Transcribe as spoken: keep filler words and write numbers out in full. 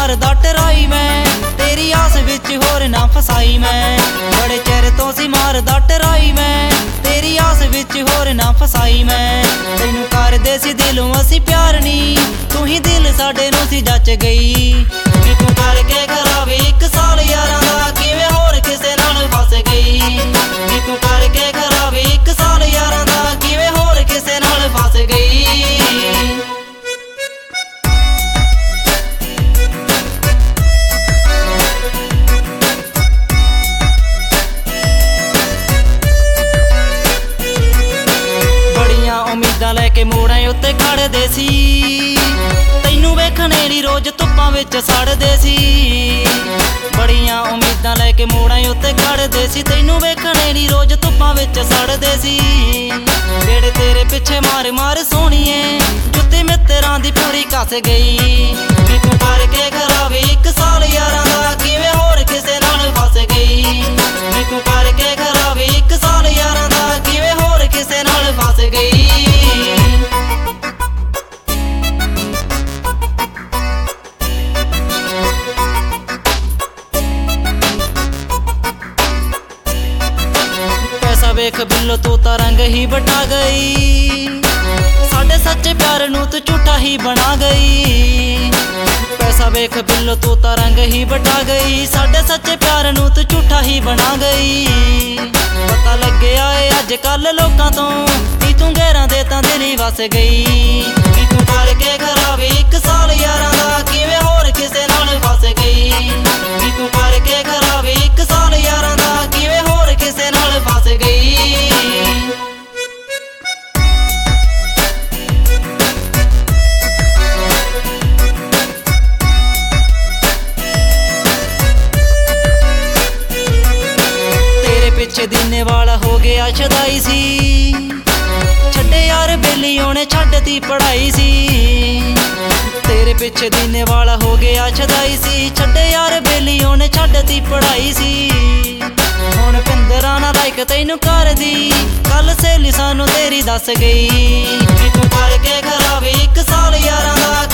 मारदा टराई मैं तेरी आस विच होर ना फसाई मैं बड़े चिर तो सी मारदा टराई मैं तेरी आस विच होर ना फसाई मैं तैनू करदे सी दिलों असी प्यार नी तू ही दिल साडे नू सी जच गई कि तू करके खराबी एक साल यारां दा किवें होर किसे नाल फस गई कि तू करके खराबी एक साल यारां दा किवें होर किसे नाल फस गई। उम्मीदां लैके मोड़ां उत्ते खड़दे सी तैनू वेखणे लई रोज धुप्पां विच सड़दे सी बड़ियां उम्मीदां लैके मोड़ां उत्ते खड़दे सी तैनू वेखणे लई रोज धुप्पां विच सड़दे सी जेड़े तेरे पिछे मार मार सोहणीए जुत्ती मित्तरां दी पूरी कस गई कि तू करके खराबी एक साल यारां दा किवें होर किसे नाल फस गई कि तू करके खराबी एक साल यारां दा किवें होर किसे नाल फस गई। वेख बिल्लो तू तां रंग ही बटा गई साडे सच्चे प्यार नू तू झूठा ही बना गई पैसा वेख बिल्लो तू तां रंग ही बटा गई साडे सच्चे प्यार नू तू झूठा ही बना गई पता लग्या ए अज कल लोकां तों कि तू गैरां दे तां दिल ही वस गई कि तू करके खराबी एक साल यारां दा किवें होर किसे नाल फस गई कि तू करके खराबी एक साल यारां दा किवें होर किसे नाल फस गई। पिछे दीने वाला हो गया छदाई सी छड्डे यार बेली ओने छड्डती पढ़ाई सी तेरे पिछे दीने वाला हो गया छदाई सी छड्डे यार बेली ओने छड्डती पढ़ाई सी हुण पिंदरां ना लाइक तैनू करदी कल सहेली सानू तेरी दस गई कि तू करके खराबी एक साल यारां दा